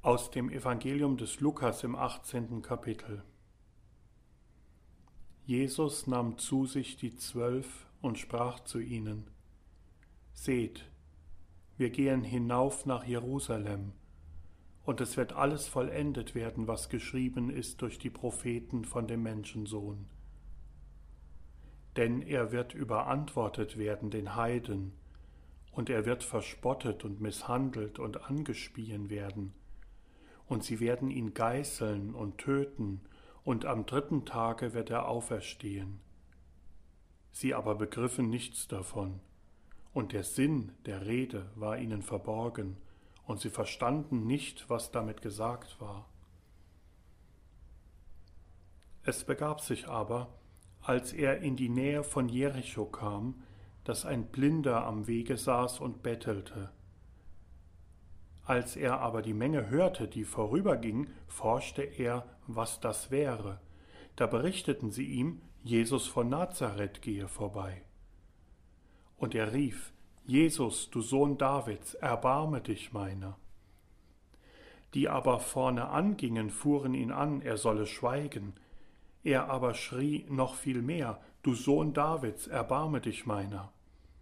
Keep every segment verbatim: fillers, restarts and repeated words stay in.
Aus dem Evangelium des Lukas im achtzehnten Kapitel. Jesus nahm zu sich die Zwölf und sprach zu ihnen: Seht, wir gehen hinauf nach Jerusalem, und es wird alles vollendet werden, was geschrieben ist durch die Propheten von dem Menschensohn. Denn er wird überantwortet werden den Heiden, und er wird verspottet und misshandelt und angespien werden. Und sie werden ihn geißeln und töten, und am dritten Tage wird er auferstehen. Sie aber begriffen nichts davon, und der Sinn der Rede war ihnen verborgen, und sie verstanden nicht, was damit gesagt war. Es begab sich aber, als er in die Nähe von Jericho kam, dass ein Blinder am Wege saß und bettelte. Als er aber die Menge hörte, die vorüberging, forschte er, was das wäre. Da berichteten sie ihm, Jesus von Nazareth gehe vorbei. Und er rief: Jesus, du Sohn Davids, erbarme dich meiner. Die aber vorne angingen, fuhren ihn an, er solle schweigen. Er aber schrie noch viel mehr: Du Sohn Davids, erbarme dich meiner.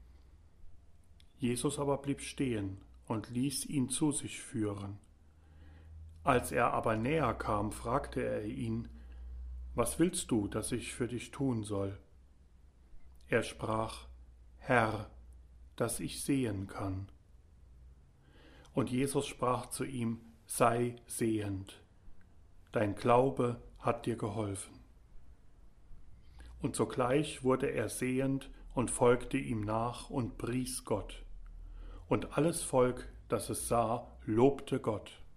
Jesus aber blieb stehen und ließ ihn zu sich führen. Als er aber näher kam, fragte er ihn: Was willst du, dass ich für dich tun soll? Er sprach: Herr, dass ich sehen kann. Und Jesus sprach zu ihm: Sei sehend, dein Glaube hat dir geholfen. Und sogleich wurde er sehend und folgte ihm nach und pries Gott. Und alles Volk, das es sah, lobte Gott.